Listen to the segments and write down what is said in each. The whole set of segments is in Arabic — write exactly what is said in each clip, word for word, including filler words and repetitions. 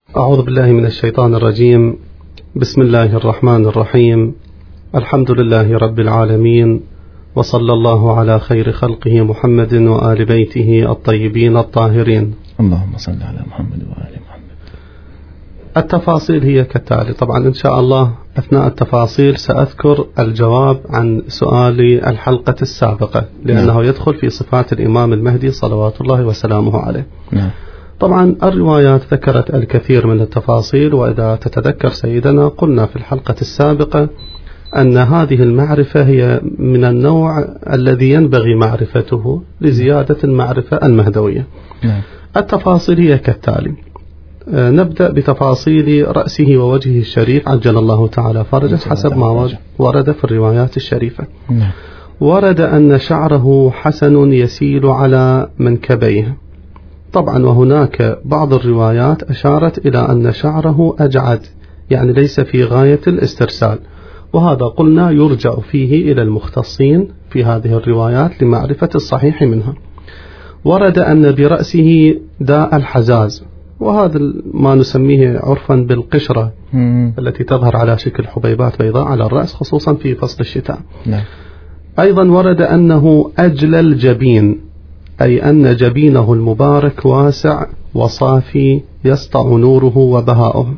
أعوذ بالله من الشيطان الرجيم. بسم الله الرحمن الرحيم. الحمد لله رب العالمين، وصلى الله على خير خلقه محمد وآل بيته الطيبين الطاهرين. اللهم صل على محمد وآل محمد. التفاصيل هي كالتالي. طبعا إن شاء الله أثناء التفاصيل سأذكر الجواب عن سؤال الحلقة السابقة، لأنه نعم. يدخل في صفات الإمام المهدي صلوات الله وسلامه عليه. نعم. طبعا الروايات ذكرت الكثير من التفاصيل، وإذا تتذكر سيدنا قلنا في الحلقة السابقة أن هذه المعرفة هي من النوع الذي ينبغي معرفته لزيادة المعرفة المهدوية. نعم. التفاصيل هي كالتالي. نبدأ بتفاصيل رأسه ووجهه الشريف عجل الله تعالى فرجه حسب ما ورد في الروايات الشريفة. نعم. ورد أن شعره حسن يسيل على منكبيه. طبعا وهناك بعض الروايات أشارت إلى أن شعره أجعد، يعني ليس في غاية الاسترسال، وهذا قلنا يرجع فيه إلى المختصين في هذه الروايات لمعرفة الصحيح منها. ورد أن برأسه داء الحزاز، وهذا ما نسميه عرفا بالقشرة مم. التي تظهر على شكل حبيبات بيضاء على الرأس خصوصا في فصل الشتاء. نعم. أيضا ورد أنه أجل الجبين، أي أن جبينه المبارك واسع وصافي يسطع نوره وبهاؤه.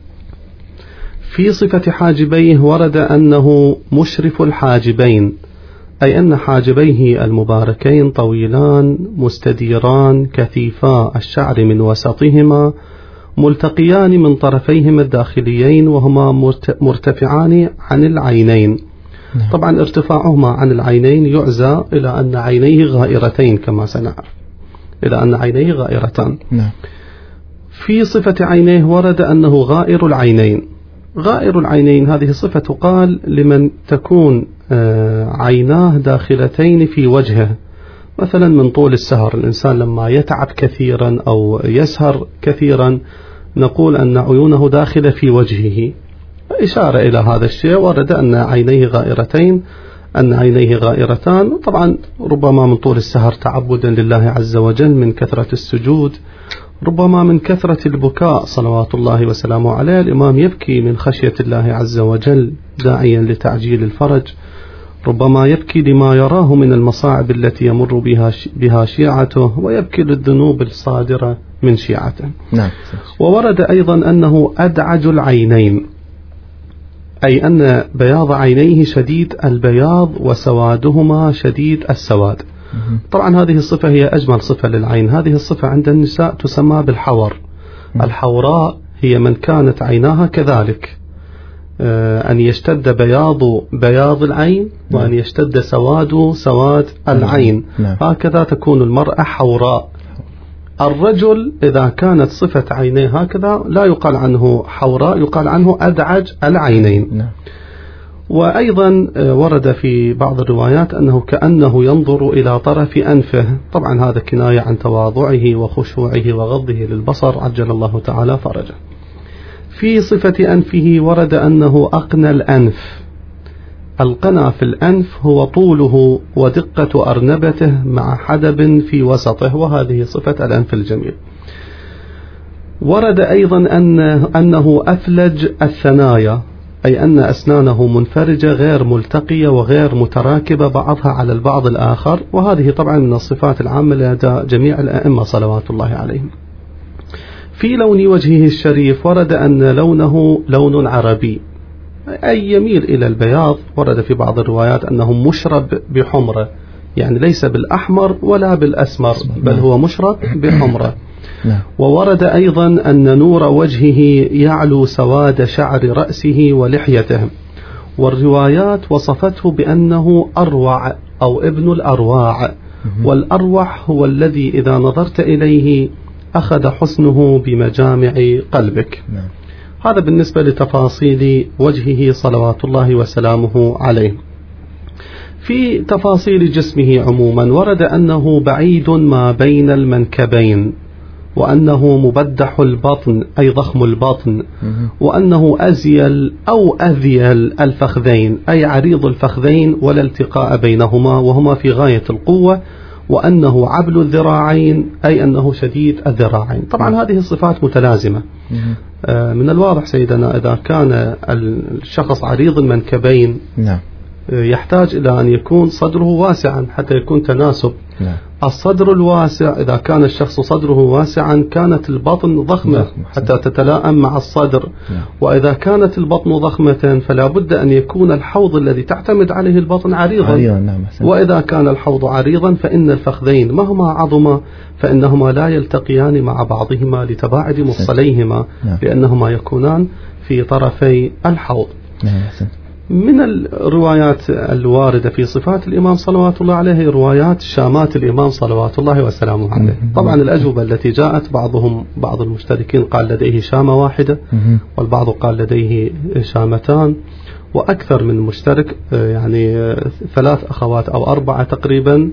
في صفة حاجبيه ورد أنه مشرف الحاجبين، أي أن حاجبيه المباركين طويلان مستديران كثيفا الشعر من وسطهما ملتقيان من طرفيهما الداخليين، وهما مرتفعان عن العينين. طبعا ارتفاعهما عن العينين يعزى إلى أن عينيه غائرتين كما سنعرف، إلى أن عينيه غائرتان. نعم. في صفة عينيه ورد أنه غائر العينين. غائر العينين هذه صفة تقال لمن تكون عيناه داخلتين في وجهه، مثلا من طول السهر، الإنسان لما يتعب كثيرا أو يسهر كثيرا نقول أن عيونه داخلة في وجهه، إشارة إلى هذا الشيء. ورد أن عينيه غائرتين، أن عينيه غائرتان. طبعا ربما من طول السهر تعبدا لله عز وجل من كثرة السجود، ربما من كثرة البكاء صلوات الله وسلامه عليه. الإمام يبكي من خشية الله عز وجل داعيا لتعجيل الفرج، ربما يبكي لما يراه من المصاعب التي يمر بها بها شيعته، ويبكي للذنوب الصادرة من شيعته. نعم. وورد أيضا أنه أدعج العينين، أي أن بياض عينيه شديد البياض وسوادهما شديد السواد. طبعا هذه الصفة هي أجمل صفة للعين. هذه الصفة عند النساء تسمى بالحور. الحوراء هي من كانت عيناها كذلك، أن يشتد بياض بياض العين وأن يشتد سواد سواد العين. هكذا تكون المرأة حوراء. الرجل إذا كانت صفة عينيه هكذا لا يقال عنه حوراء، يقال عنه أدعج العينين. نعم. وأيضا ورد في بعض الروايات أنه كأنه ينظر إلى طرف أنفه. طبعا هذا كناية عن تواضعه وخشوعه وغضه للبصر عجل الله تعالى فرجه. في صفة أنفه ورد أنه أقنى الأنف. القنا في الأنف هو طوله ودقة أرنبته مع حدب في وسطه، وهذه صفة الأنف الجميل. ورد أيضا أن أنه أفلج الثنايا، أي أن أسنانه منفرجة غير ملتقية وغير متراكبة بعضها على البعض الآخر، وهذه طبعا من الصفات العامة لدى جميع الأئمة صلوات الله عليهم. في لون وجهه الشريف ورد أن لونه لون عربي، أي يميل إلى البياض. ورد في بعض الروايات أنه مشرب بحمرة، يعني ليس بالأحمر ولا بالأسمر، بل هو مشرب بحمرة. وورد أيضا أن نور وجهه يعلو سواد شعر رأسه ولحيته، والروايات وصفته بأنه أروع أو ابن الأرواع، والأروع هو الذي إذا نظرت إليه أخذ حسنه بمجامع قلبك. هذا بالنسبة لتفاصيل وجهه صلوات الله وسلامه عليه. في تفاصيل جسمه عموما ورد أنه بعيد ما بين المنكبين، وأنه مبدح البطن أي ضخم البطن، وأنه أزيل أو أذيل الفخذين أي عريض الفخذين ولا التقاء بينهما، وهما في غاية القوة، وأنه عبل الذراعين أي أنه شديد الذراعين. طبعا هذه الصفات متلازمة. من الواضح سيدنا إذا كان الشخص عريض المنكبين نعم يحتاج إلى أن يكون صدره واسعا حتى يكون تناسب. نعم. الصدر الواسع إذا كان الشخص صدره واسعا كانت البطن ضخمة حتى تتلائم مع الصدر. نعم. وإذا كانت البطن ضخمة فلا بد أن يكون الحوض الذي تعتمد عليه البطن عريضا. عريضا نعم. وإذا كان الحوض عريضا فإن الفخذين مهما عظما فإنهما لا يلتقيان مع بعضهما لتباعد مفصليهما. نعم. لأنهما يكونان في طرفي الحوض. نعم. من الروايات الواردة في صفات الإمام صلوات الله عليه روايات شامات الإمام صلوات الله وسلامه عليه. طبعا الأجوبة التي جاءت بعضهم بعض المشتركين قال لديه شامة واحدة والبعض قال لديه شامتان وأكثر من مشترك يعني ثلاث أخوات أو أربعة تقريبا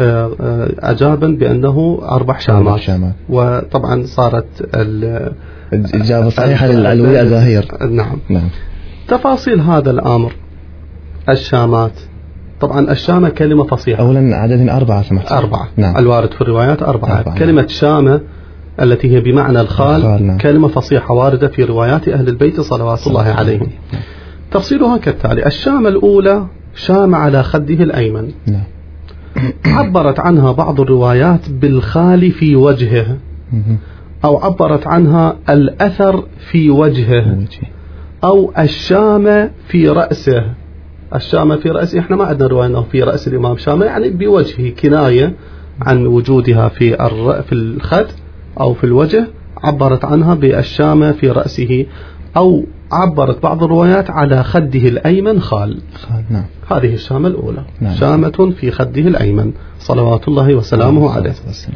أجابا بأنه أربع شامات. وطبعا صارت الإجابة صحيحة للعلوية ظاهر. نعم. نعم. تفاصيل هذا الأمر الشامات. طبعا الشامة كلمة فصيحة. أولا عدد أربعة سمحت. أربعة. نعم. الوارد في الروايات أربعة. أربعة. كلمة شامة التي هي بمعنى الخال, الخال نعم. كلمة فصيحة واردة في روايات أهل البيت صلوات الله عليهم. نعم. تفصيلها كالتالي: الشامة الأولى شام على خده الأيمن. نعم. عبرت عنها بعض الروايات بالخال في وجهه أو عبرت عنها الأثر في وجهه أو الشامة في رأسه. الشامة في رأسه احنا ما عندنا رواية أنه في رأس الإمام شامة، يعني بوجهه، كناية عن وجودها في الر... في الخد أو في الوجه. عبرت عنها بالشامة في رأسه، أو عبرت بعض الروايات على خده الأيمن خال. خال نعم. هذه الشامة الأولى. نعم. شامة في خده الأيمن صلوات الله وسلامه عليه.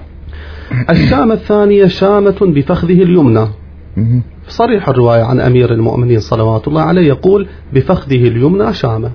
الشامة الثانية شامة بفخذه اليمنى. صريح الرواية عن أمير المؤمنين صلوات الله عليه يقول بفخذه اليمنى شامة.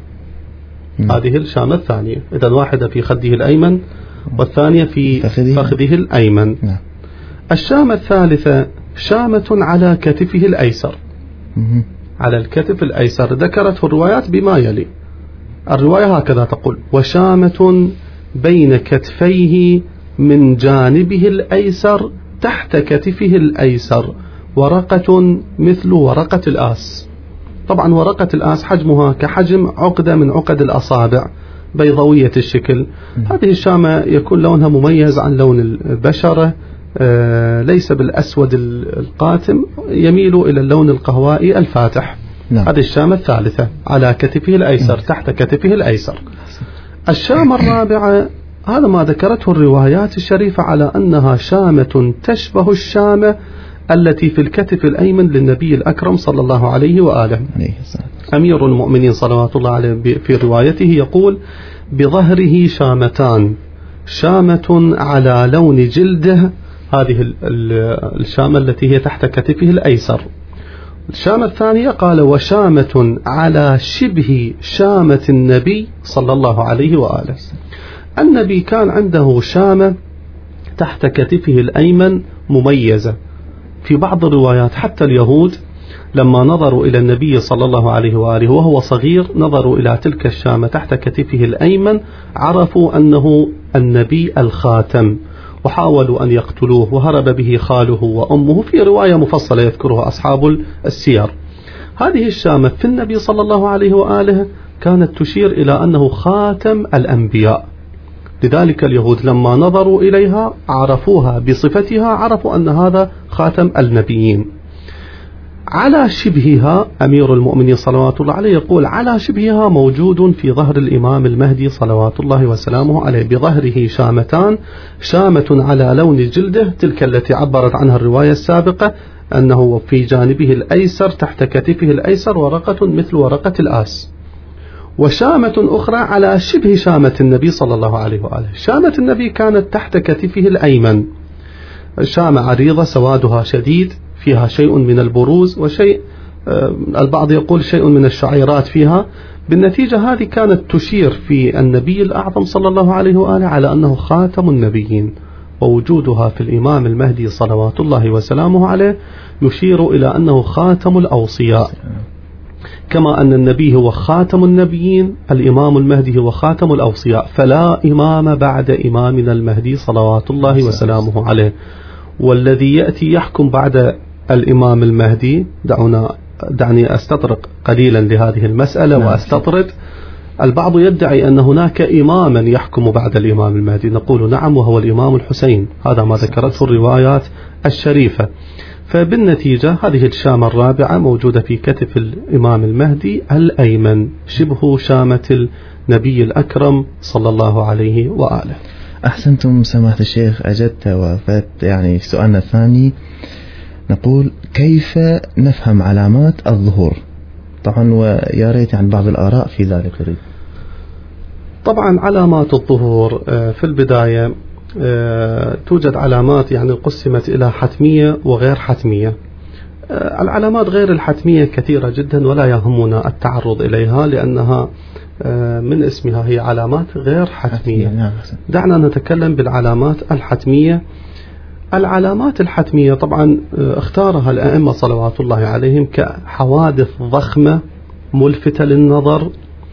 م. هذه الشامة الثانية. إذا واحدة في خده الأيمن والثانية في فخذه, فخذه الأيمن. م. الشامة الثالثة شامة على كتفه الأيسر. م. على الكتف الأيسر. ذكرته الروايات بما يلي. الرواية هكذا تقول: وشامة بين كتفيه من جانبه الأيسر تحت كتفه الأيسر ورقة مثل ورقة الآس. طبعا ورقة الآس حجمها كحجم عقدة من عقد الأصابع، بيضوية الشكل. هذه الشامة يكون لونها مميز عن لون البشرة، آه ليس بالأسود القاتم، يميل إلى اللون القهوائي الفاتح. نعم. هذه الشامة الثالثة على كتفه الأيسر. نعم. تحت كتفه الأيسر. الشامة الرابعة هذا ما ذكرته الروايات الشريفة على أنها شامة تشبه الشامة التي في الكتف الأيمن للنبي الأكرم صلى الله عليه وآله. أمير المؤمنين صلوات الله عليه في روايته يقول: بظهره شامتان، شامة على لون جلده. هذه الشامة التي هي تحت كتفه الأيسر. الشامة الثانية قال: وشامة على شبه شامة النبي صلى الله عليه وآله. النبي كان عنده شامة تحت كتفه الأيمن مميزة. في بعض الروايات حتى اليهود لما نظروا إلى النبي صلى الله عليه وآله وهو صغير نظروا إلى تلك الشامة تحت كتفه الأيمن، عرفوا أنه النبي الخاتم، وحاولوا أن يقتلوه، وهرب به خاله وأمه. في رواية مفصلة يذكرها أصحاب السير. هذه الشامة في النبي صلى الله عليه وآله كانت تشير إلى أنه خاتم الأنبياء. لذلك اليهود لما نظروا إليها عرفوها بصفتها، عرفوا أن هذا خاتم النبيين. على شبهها أمير المؤمنين صلوات الله عليه يقول: على شبهها موجود في ظهر الإمام المهدي صلوات الله وسلامه عليه. بظهره شامتان، شامة على لون جلده تلك التي عبرت عنها الرواية السابقة أنه في جانبه الأيسر تحت كتفه الأيسر ورقة مثل ورقة الآس، وشامة أخرى على شبه شامة النبي صلى الله عليه وآله. شامة النبي كانت تحت كتفه الأيمن، شامة عريضة سوادها شديد، فيها شيء من البروز وشيء البعض يقول شيء من الشعيرات فيها. بالنتيجة هذه كانت تشير في النبي الأعظم صلى الله عليه وآله على أنه خاتم النبيين، ووجودها في الإمام المهدي صلوات الله وسلامه عليه يشير إلى أنه خاتم الأوصياء. كما أن النبي هو خاتم النبيين، الإمام المهدي هو خاتم الأوصياء، فلا إمام بعد إمامنا المهدي صلوات الله وسلامه عليه. والذي يأتي يحكم بعد الإمام المهدي، دعونا دعني أستطرق قليلا لهذه المسألة وأستطرد. البعض يدعي أن هناك إماما يحكم بعد الإمام المهدي، نقول نعم، وهو الإمام الحسين، هذا ما ذكرته الروايات الشريفة. فبالنتيجة هذه الشامة الرابعة موجودة في كتف الإمام المهدي الأيمن، شبه شامة النبي الأكرم صلى الله عليه وآله. أحسنتم سماحة الشيخ، أجدت وفات يعني سؤالنا الثاني. نقول كيف نفهم علامات الظهور؟ طبعا ويا ريت عن بعض الآراء في ذلك. طبعا علامات الظهور في البداية توجد علامات يعني قسمت إلى حتمية وغير حتمية. العلامات غير الحتمية كثيرة جدا ولا يهمنا التعرض إليها لأنها من اسمها هي علامات غير حتمية. دعنا نتكلم بالعلامات الحتمية. العلامات الحتمية طبعا اختارها الأئمة صلوات الله عليهم كحوادث ضخمة ملفتة للنظر،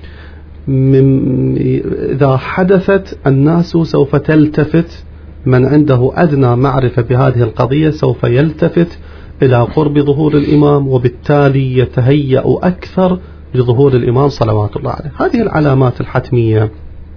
إذا حدثت الناس سوف تلتفت، من عنده أدنى معرفة بهذه القضية سوف يلتفت إلى قرب ظهور الإمام، وبالتالي يتهيأ أكثر لظهور الإمام صلوات الله عليه. هذه العلامات الحتمية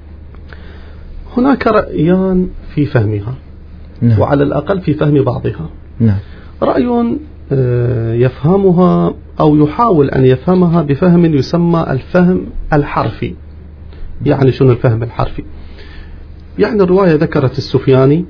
هناك رأيان في فهمها، نعم. وعلى الأقل في فهم بعضها. نعم. رأي يفهمها أو يحاول أن يفهمها بفهم يسمى الفهم الحرفي. يعني شنو الفهم الحرفي؟ يعني الرواية ذكرت السفياني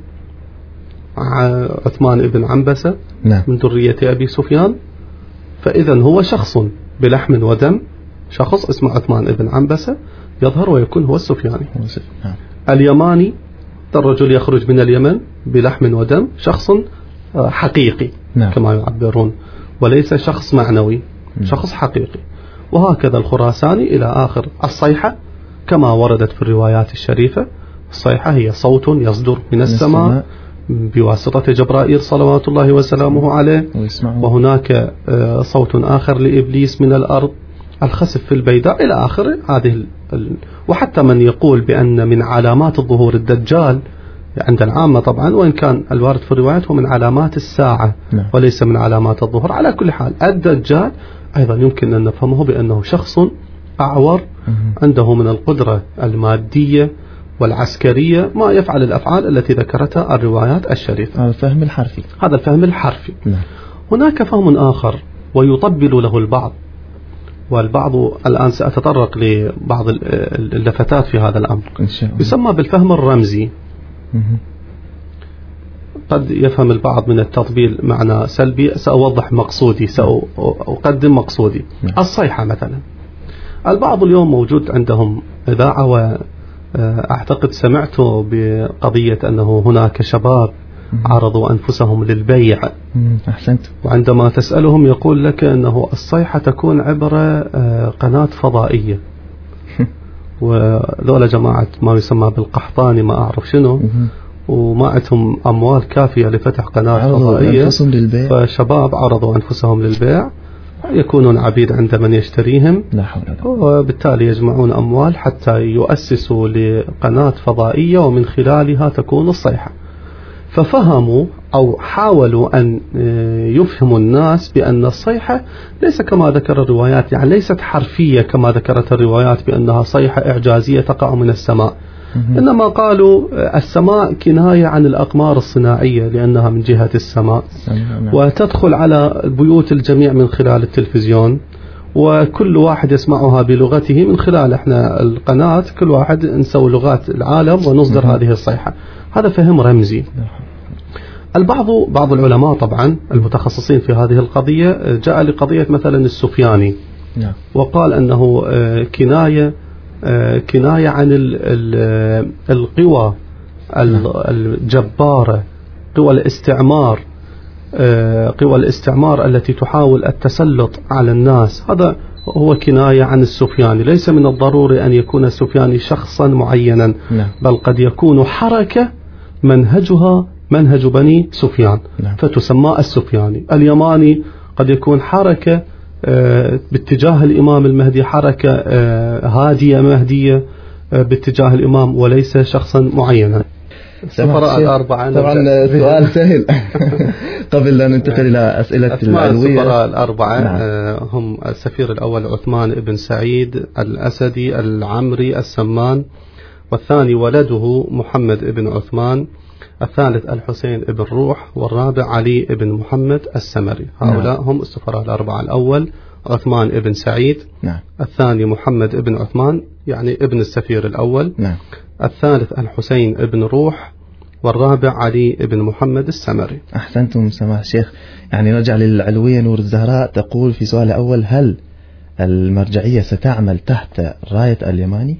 عثمان بن عنبسة، نعم. من ذرية أبي سفيان، فإذا هو شخص بلحم ودم، شخص اسمه عثمان بن عنبسة يظهر ويكون هو السفياني. نعم. اليماني، الرجل يخرج من اليمن بلحم ودم، شخص حقيقي، نعم. كما يعبرون، وليس شخص معنوي، نعم. شخص حقيقي. وهكذا الخراساني إلى آخر. الصيحة كما وردت في الروايات الشريفة، الصيحة هي صوت يصدر من السماء بواسطة جبرائيل صلوات الله وسلامه عليه، وهناك صوت آخر لإبليس من الأرض، الخسف في البيداء إلى آخر هذه ال... وحتى من يقول بأن من علامات الظهور الدجال عند العامة طبعا، وإن كان الوارد في الروايات هو من علامات الساعة، نعم. وليس من علامات الظهور. على كل حال الدجال أيضا يمكن أن نفهمه بأنه شخص أعور عنده من القدرة المادية والعسكرية ما يفعل الأفعال التي ذكرتها الروايات الشريفة. هذا الفهم الحرفي. هذا الفهم الحرفي. نعم. هناك فهم آخر ويطبل له البعض، والبعض الآن سأتطرق لبعض اللفتات في هذا الأمر، إن شاء الله. يسمى بالفهم الرمزي. قد يفهم البعض من التطبيل معنى سلبي، سأوضح مقصودي، سأقدم مقصودي. نعم. الصيحة مثلا، البعض اليوم موجود عندهم إذاعة، وأعتقد سمعت بقضية أنه هناك شباب عرضوا أنفسهم للبيع. أحسنت. وعندما تسألهم يقول لك أنه الصيحة تكون عبر قناة فضائية وذولا جماعة ما يسمى بالقحطاني ما أعرف شنو، وما عندهم أموال كافية لفتح قناة فضائية، فشباب عرضوا أنفسهم للبيع، يكونون عبيد عند من يشتريهم، وبالتالي يجمعون أموال حتى يؤسسوا لقناة فضائية ومن خلالها تكون الصيحة. ففهموا أو حاولوا أن يفهموا الناس بأن الصيحة ليس كما ذكر الروايات، يعني ليست حرفية كما ذكرت الروايات بأنها صيحة إعجازية تقع من السماء، إنما قالوا السماء كناية عن الأقمار الصناعية لأنها من جهة السماء، وتدخل على بيوت الجميع من خلال التلفزيون، وكل واحد يسمعها بلغته من خلال احنا القناة، كل واحد نسوي لغات العالم ونصدر هذه الصيحة. هذا فهم رمزي. البعض بعض العلماء طبعا المتخصصين في هذه القضية جاء لقضية مثلا السفياني وقال أنه كناية كناية عن القوى الجبارة، قوى الاستعمار قوى الاستعمار التي تحاول التسلط على الناس. هذا هو كناية عن السفياني. ليس من الضروري أن يكون السفياني شخصا معينا، بل قد يكون حركة منهجها منهج بني سفيان فتسمى السفياني. اليماني قد يكون حركة باتجاه الإمام المهدي حركة هادية مهدية باتجاه الإمام وليس شخصا معينا. السفراء الأربعة طبعا سؤال سهل قبل أن ننتقل إلى أسئلة العلوية. السفراء الأربعة نعم. هم السفير الأول عثمان بن سعيد الأسدي العمري السمان، والثاني ولده محمد بن عثمان، الثالث الحسين بن روح، والرابع علي بن محمد السمري. هؤلاء نعم. هم السفراء الأربعة. الأول عثمان بن سعيد نعم. الثاني محمد بن عثمان يعني ابن السفير الأول نعم. الثالث الحسين بن روح، والرابع علي بن محمد السمري. أحسنتم سماحة الشيخ. يعني نرجع للعلوية نور الزهراء، تقول في سؤال الأول: هل المرجعية ستعمل تحت راية اليماني؟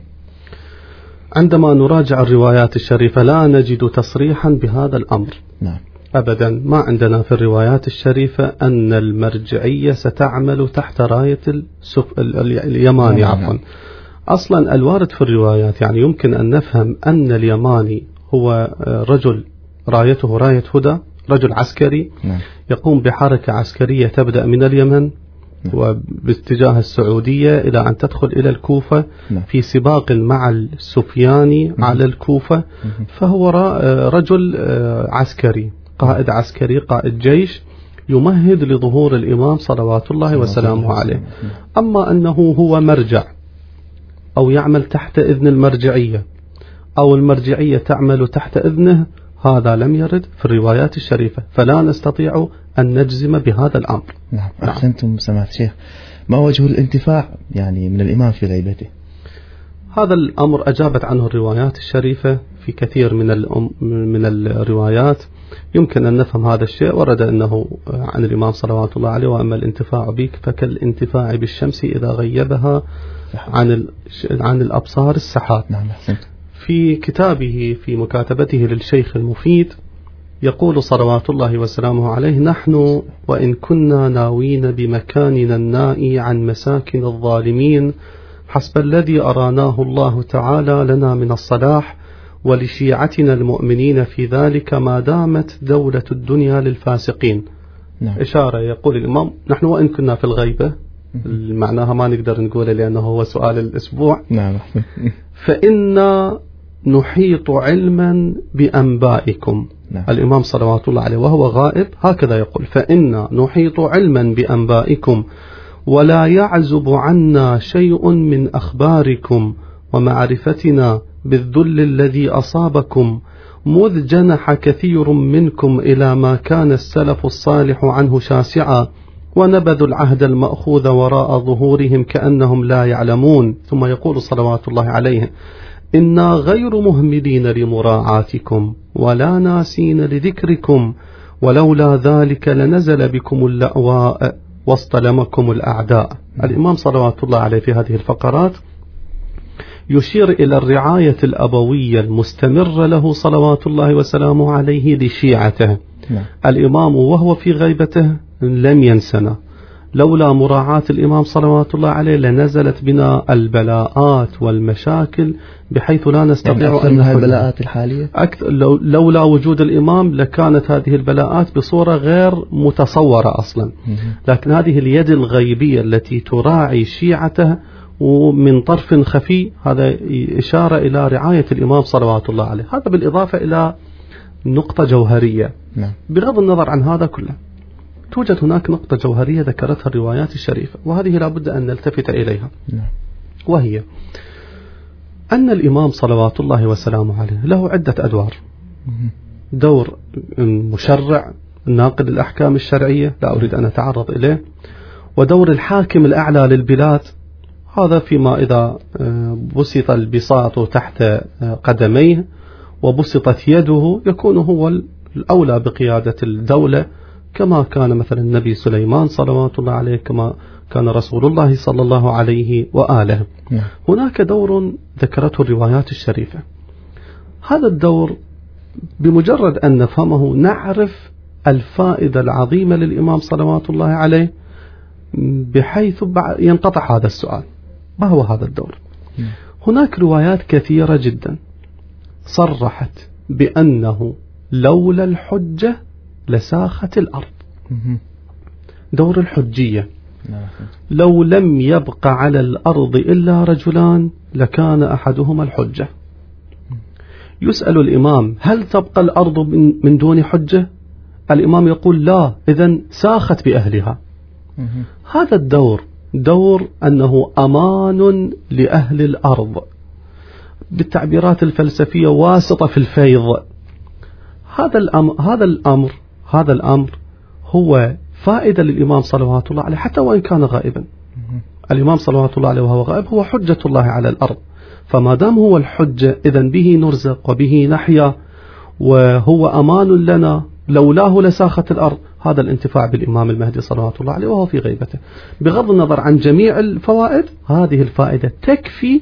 عندما نراجع الروايات الشريفة لا نجد تصريحا بهذا الأمر. نعم. أبدا ما عندنا في الروايات الشريفة أن المرجعية ستعمل تحت راية السف... اليماني نعم. عفوا. أصلا الوارد في الروايات يعني يمكن أن نفهم أن اليماني هو رجل رايته راية هدى، رجل عسكري نعم. يقوم بحركة عسكرية تبدأ من اليمن نعم. وباتجاه السعودية إلى أن تدخل إلى الكوفة نعم. في سباق مع السفياني نعم. على الكوفة نعم. فهو رجل عسكري، قائد عسكري، قائد جيش يمهد لظهور الإمام صلوات الله وسلامه عليه. أما أنه هو مرجع أو يعمل تحت إذن المرجعية أو المرجعية تعمل تحت إذنه، هذا لم يرد في الروايات الشريفة، فلا نستطيع أن نجزم بهذا الأمر. نعم. أحسنتم سماحة الشيخ. ما وجه الانتفاع يعني من الإمام في غيبته؟ هذا الأمر أجابت عنه الروايات الشريفة في كثير من الأم من الروايات. يمكن أن نفهم هذا الشيء. ورد أنه عن الإمام صلوات الله عليه: وأما الانتفاع بك فكالانتفاع بالشمس إذا غيبها عن عن الأبصار السحاب. نعم. أحسنت. في كتابه في مكاتبته للشيخ المفيد يقول صلوات الله وسلامه عليه: نحن وإن كنا ناوين بمكاننا النائي عن مساكن الظالمين حسب الذي أراناه الله تعالى لنا من الصلاح، ولشيعتنا المؤمنين في ذلك ما دامت دولة الدنيا للفاسقين. نعم. إشارة يقول الإمام: نحن وإن كنا في الغيبة، معناها ما نقدر نقوله لأنه هو سؤال الأسبوع. نعم. فإنا نحيط علما بأنبائكم. نعم. الإمام صلوات الله عليه وهو غائب هكذا يقول: فإنا نحيط علما بأنبائكم ولا يعزب عنا شيء من أخباركم ومعرفتنا بالذل الذي أصابكم، مذ جنح كثير منكم إلى ما كان السلف الصالح عنه شاسعا، ونبذوا العهد المأخوذ وراء ظهورهم كأنهم لا يعلمون. ثم يقول صلوات الله عليه: إنا غير مهملين لمراعاتكم ولا ناسين لذكركم، ولولا ذلك لنزل بكم اللأواء واصطلمكم الأعداء. الإمام صلوات الله عليه في هذه الفقرات يشير إلى الرعاية الأبوية المستمرة له صلوات الله وسلامه عليه لشيعته. نعم. الإمام وهو في غيبته لم ينسنا، لولا مراعاة الإمام صلوات الله عليه لنزلت بنا البلاءات والمشاكل بحيث لا نستطيع يعني أن البلاءات الحالية أكثر. لولا وجود الإمام لكانت هذه البلاءات بصورة غير متصورة أصلا. لكن هذه اليد الغيبية التي تراعي شيعته ومن طرف خفي، هذا إشارة إلى رعاية الإمام صلوات الله عليه. هذا بالإضافة إلى نقطة جوهرية. نعم. بغض النظر عن هذا كله، توجد هناك نقطة جوهرية ذكرتها الروايات الشريفة، وهذه لابد أن نلتفت إليها. نعم. وهي أن الإمام صلوات الله وسلامه عليه له عدة أدوار. دور مشرع ناقل الأحكام الشرعية لا أريد أن أتعرض إليه، ودور الحاكم الأعلى للبلاد، هذا فيما إذا بسط البساط تحت قدميه وبسطت يده يكون هو الأولى بقيادة الدولة، كما كان مثلا النبي سليمان صلوات الله عليه، كما كان رسول الله صلى الله عليه وآله. نعم. هناك دور ذكرته الروايات الشريفة. هذا الدور بمجرد أن نفهمه نعرف الفائدة العظيمة للإمام صلوات الله عليه، بحيث ينقطع هذا السؤال: ما هو هذا الدور؟ نعم. هناك روايات كثيرة جدا صرحت بأنه لولا الحجة لساخت الأرض. دور الحجية. لو لم يبق على الأرض إلا رجلان لكان أحدهما الحجة. يسأل الإمام هل تبقى الأرض من دون حجة؟ الإمام يقول لا، إذن ساخت بأهلها. هذا الدور دور أنه أمان لأهل الأرض، بالتعبيرات الفلسفية واسطة في الفيض. هذا الأمر هذا الأمر هذا الأمر هو فائدة للإمام صلوات الله عليه حتى وإن كان غائبا. الإمام صلوات الله عليه وهو غائب هو حجة الله على الأرض، فما دام هو الحجة إذن به نرزق وبه نحيا وهو أمان لنا، لولاه لساخت الأرض. هذا الانتفاع بالإمام المهدي صلوات الله عليه وهو في غيبته. بغض النظر عن جميع الفوائد، هذه الفائدة تكفي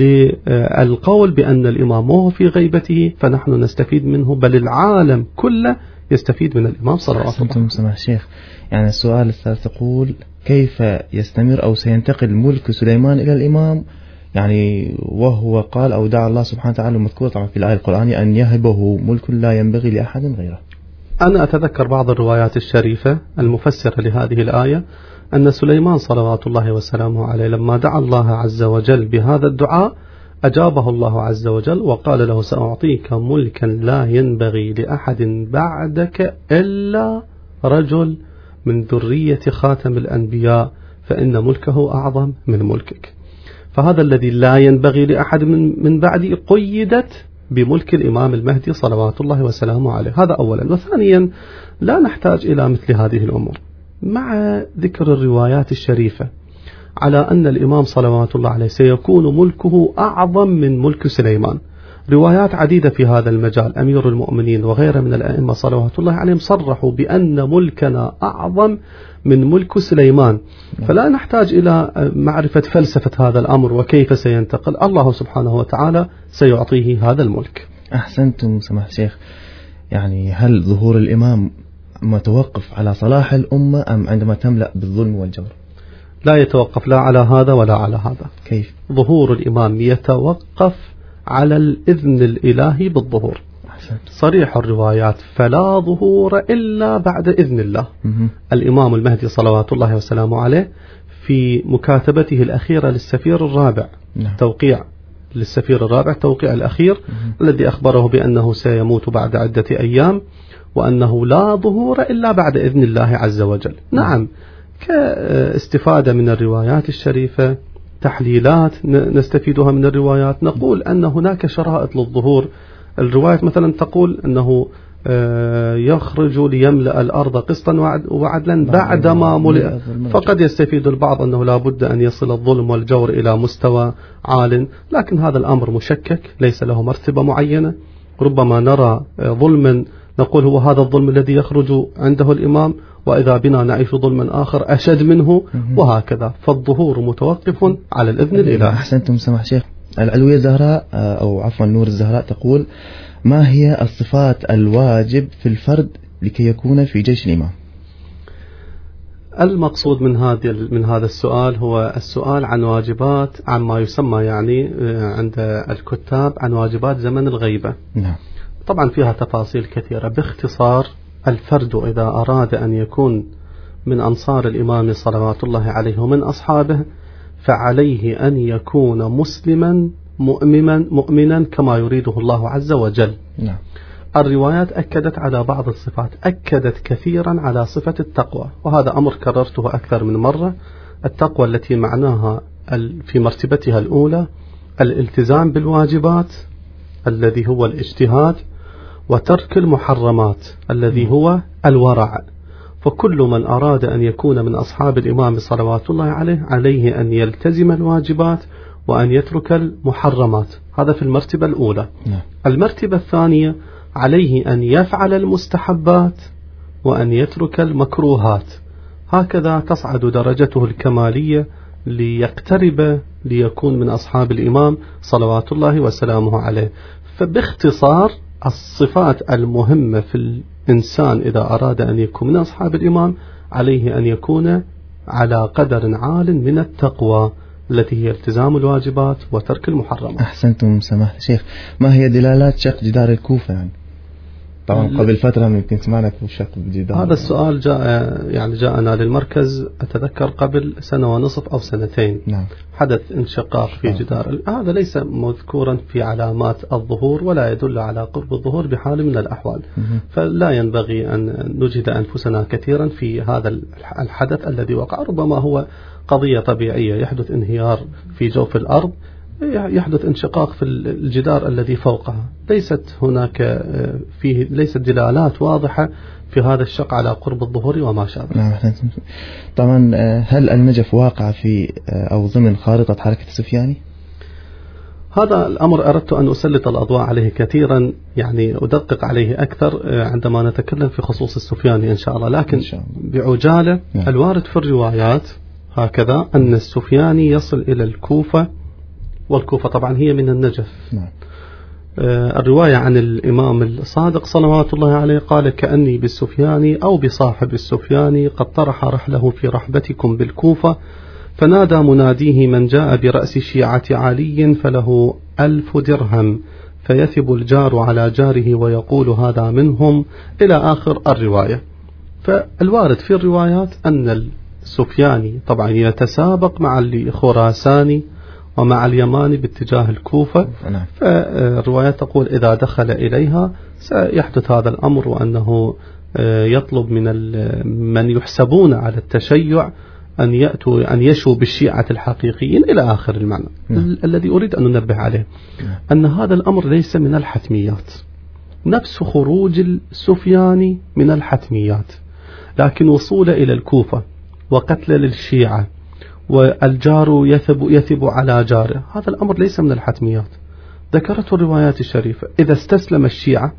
للقول بأن الإمام وهو في غيبته فنحن نستفيد منه، بل العالم كله يستفيد من الإمام صلوات الله عليه وسلم. شيخ، يعني السؤال الثالث تقول كيف يستمر أو سينتقل ملك سليمان إلى الإمام، يعني وهو قال أو دعا الله سبحانه وتعالى مذكور طبعا في الآية القرآنية أن يهبه ملك لا ينبغي لأحد غيره. أنا أتذكر بعض الروايات الشريفة المفسرة لهذه الآية أن سليمان صلوات الله وسلامه عليه لما دعا الله عز وجل بهذا الدعاء أجابه الله عز وجل وقال له سأعطيك ملكا لا ينبغي لأحد بعدك إلا رجل من ذرية خاتم الأنبياء فإن ملكه أعظم من ملكك. فهذا الذي لا ينبغي لأحد من, من بعدي قيدت بملك الإمام المهدي صلوات الله وسلامه عليه. هذا أولا. وثانيا لا نحتاج إلى مثل هذه الأمور مع ذكر الروايات الشريفة على أن الإمام صلوات الله عليه سيكون ملكه أعظم من ملك سليمان. روايات عديدة في هذا المجال، أمير المؤمنين وغيره من الأئمة صلوات الله عليهم صرحوا بأن ملكنا أعظم من ملك سليمان. فلا نحتاج إلى معرفة فلسفة هذا الأمر وكيف سينتقل، الله سبحانه وتعالى سيعطيه هذا الملك. أحسنتم سماحة الشيخ. يعني هل ظهور الإمام متوقف على صلاح الأمة أم عندما تملأ بالظلم والجور؟ لا يتوقف لا على هذا ولا على هذا. كيف؟ ظهور الإمام يتوقف على الإذن الإلهي بالظهور. أحسنت. صريح الروايات فلا ظهور إلا بعد إذن الله. مه. الإمام المهدي صلوات الله وسلامه عليه في مكاتبته الأخيرة للسفير الرابع، نعم. توقيع للسفير الرابع، توقيع الأخير مه. الذي أخبره بأنه سيموت بعد عدة أيام وأنه لا ظهور إلا بعد إذن الله عز وجل. مه. نعم، كاستفادة من الروايات الشريفة، تحليلات نستفيدها من الروايات، نقول أن هناك شرائط للظهور. الرواية مثلا تقول أنه يخرج ليملأ الأرض قسطا وعدلا بعدما ملئ، فقد يستفيد البعض أنه لا بد أن يصل الظلم والجور إلى مستوى عال، لكن هذا الأمر مشكك ليس له مرتبة معينة. ربما نرى ظلما نقول هو هذا الظلم الذي يخرج عنده الإمام، وإذا بنا نعيش ظلما آخر أشد منه، وهكذا. فالظهور متوقف على الإذن الإلهي. أحسنتم سماحة الشيخ. العلوية الزهراء أو عفوا نور الزهراء تقول ما هي الصفات الواجب في الفرد لكي يكون في جيش الإمام؟ المقصود من هذا من هذا السؤال هو السؤال عن واجبات، عن ما يسمى يعني عند الكتاب عن واجبات زمن الغيبة. نعم. طبعا فيها تفاصيل كثيرة. باختصار، الفرد إذا أراد أن يكون من أنصار الإمام صلوات الله عليه ومن أصحابه فعليه أن يكون مسلما مؤمنا مؤمنا كما يريده الله عز وجل. نعم. الروايات أكدت على بعض الصفات، أكدت كثيرا على صفة التقوى، وهذا أمر كررته أكثر من مرة. التقوى التي معناها في مرتبتها الأولى الالتزام بالواجبات الذي هو الاجتهاد، وترك المحرمات الذي هو الورع. فكل من أراد أن يكون من أصحاب الإمام صلوات الله عليه عليه أن يلتزم الواجبات وأن يترك المحرمات. هذا في المرتبة الأولى. نعم. المرتبة الثانية عليه أن يفعل المستحبات وأن يترك المكروهات. هكذا تصعد درجته الكمالية ليقترب ليكون من أصحاب الإمام صلوات الله وسلامه عليه. فباختصار الصفات المهمة في الإنسان إذا أراد أن يكون من أصحاب الإمام عليه أن يكون على قدر عال من التقوى التي هي التزام الواجبات وترك المحرمات. أحسنتم سماحة الشيخ. ما هي دلالات شق جدار الكوفة يعني؟ طبعا قبل فترة يمكن سمعنا في شق الجدار. هذا السؤال جاء يعني جاءنا للمركز أتذكر قبل سنة ونصف أو سنتين. نعم. حدث انشقاق في جدار. هذا ليس مذكورا في علامات الظهور ولا يدل على قرب الظهور بحال من الأحوال. م- فلا ينبغي أن نجهد أنفسنا كثيرا في هذا الحدث الذي وقع. ربما هو قضية طبيعية، يحدث انهيار في جوف الأرض، يحدث انشقاق في الجدار الذي فوقها. ليست هناك فيه ليست دلالات واضحة في هذا الشق على قرب الظهور وما شابه. نعم. طبعا هل النجف واقع في أو ضمن خارطة حركة السفياني؟ هذا الأمر أردت أن أسلط الأضواء عليه كثيرا، يعني أدقق عليه أكثر عندما نتكلم في خصوص السفياني إن شاء الله. لكن إن شاء الله. بعجالة. نعم. الوارد في الروايات هكذا أن السفياني يصل إلى الكوفة، والكوفة طبعا هي من النجف. نعم. آه الرواية عن الإمام الصادق صلوات الله عليه قال: كأني بالسفياني أو بصاحب السفياني قد طرح رحله في رحبتكم بالكوفة، فنادى مناديه: من جاء برأس شيعة علي فله ألف درهم، فيثب الجار على جاره ويقول هذا منهم، إلى آخر الرواية. فالوارد في الروايات أن السفياني طبعا يتسابق مع الخراساني ومع اليماني باتجاه الكوفة. فالروايات تقول إذا دخل إليها سيحدث هذا الأمر، وأنه يطلب من من يحسبون على التشيع أن يأتوا أن يشوا بالشيعة الحقيقيين، إلى آخر المعنى. م. الذي أريد أن ننبه عليه م. أن هذا الأمر ليس من الحتميات، نفس خروج السفياني من الحتميات، لكن وصوله إلى الكوفة وقتل للشيعة والجار يثب يثب على جاره، هذا الأمر ليس من الحتميات. ذكرته الروايات الشريفة: إذا استسلم الشيعة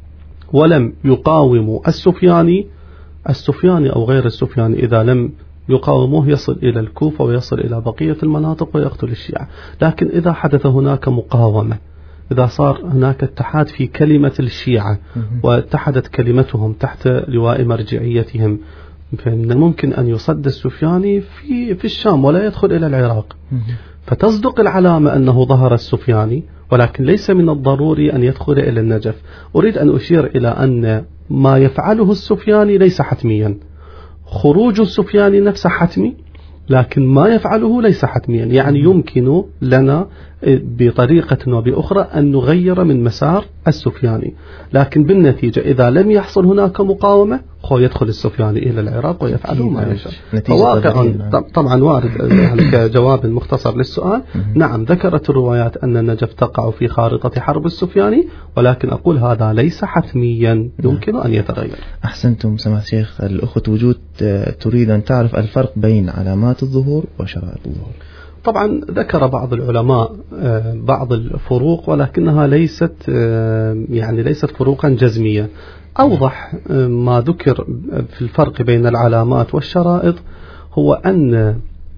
ولم يقاوموا السفياني، السفياني أو غير السفياني إذا لم يقاوموه يصل إلى الكوفة ويصل إلى بقية المناطق ويقتل الشيعة. لكن إذا حدث هناك مقاومة، إذا صار هناك اتحاد في كلمة الشيعة واتحدت كلمتهم تحت لواء مرجعيتهم، فمن الممكن أن يصد السفياني في في الشام ولا يدخل إلى العراق. فتصدق العلامة أنه ظهر السفياني، ولكن ليس من الضروري أن يدخل إلى النجف. أريد أن أشير إلى أن ما يفعله السفياني ليس حتميا. خروج السفياني نفسه حتمي، لكن ما يفعله ليس حتميا. يعني يمكن لنا بطريقة وبأخرى أن نغير من مسار السفياني، لكن بالنتيجة إذا لم يحصل هناك مقاومة خو يدخل السفياني إلى العراق ويفعله ما يشاء. فواقع طبعا وارد يعني كجواب مختصر للسؤال. نعم، ذكرت الروايات أن النجف تقع في خارطة حرب السفياني، ولكن أقول هذا ليس حتميا، يمكن أن يتغير. أحسنتم سماحة الشيخ. الأخت وجود تريد أن تعرف الفرق بين علامات الظهور وشرائط الظهور. طبعا ذكر بعض العلماء بعض الفروق، ولكنها ليست يعني ليست فروقا جزمية. أوضح ما ذكر في الفرق بين العلامات والشرائط هو أن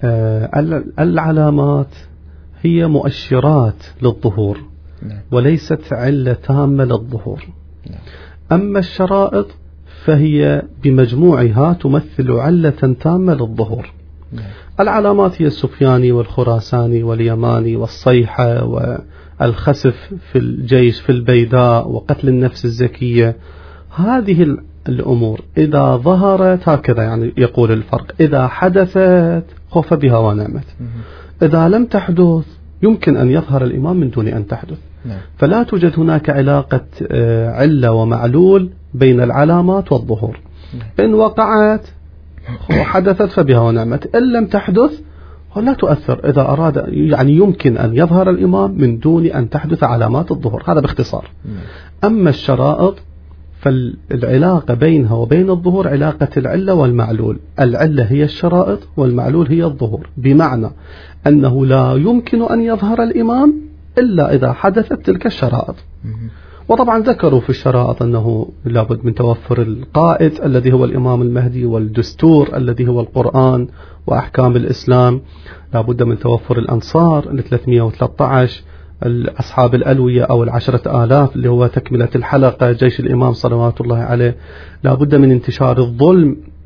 العلامات هي مؤشرات للظهور وليست علة تامة للظهور. أما الشرائط فهي بمجموعها تمثل علة تامة للظهور. العلامات هي السفياني والخراساني واليماني والصيحة والخسف في الجيش في البيداء وقتل النفس الزكية. هذه الأمور إذا ظهرت هكذا يعني يقول الفرق، إذا حدثت خف بها ونعمت، إذا لم تحدث يمكن أن يظهر الإمام من دون أن تحدث. فلا توجد هناك علاقة علة ومعلول بين العلامات والظهور. إن وقعت وحدثت فبها ونعمت، إن لم تحدث لا تؤثر. إذا أراد يعني يمكن أن يظهر الإمام من دون أن تحدث علامات الظهور، هذا باختصار. أما الشرائط فالعلاقة بينها وبين الظهور علاقة العلة والمعلول. العلة هي الشرائط والمعلول هي الظهور، بمعنى أنه لا يمكن أن يظهر الإمام إلا إذا حدثت تلك الشرائط. وطبعا ذكروا في الشرائط أنه لابد من توفر القائد الذي هو الإمام المهدي، والدستور الذي هو القرآن وأحكام الإسلام، لابد من توفر الأنصار ال ثلاثمئة وثلاثة عشر، أصحاب الألوية أو العشرة آلاف اللي هو تكملة الحلقة جيش الإمام صلوات الله عليه، لابد من انتشار الظلم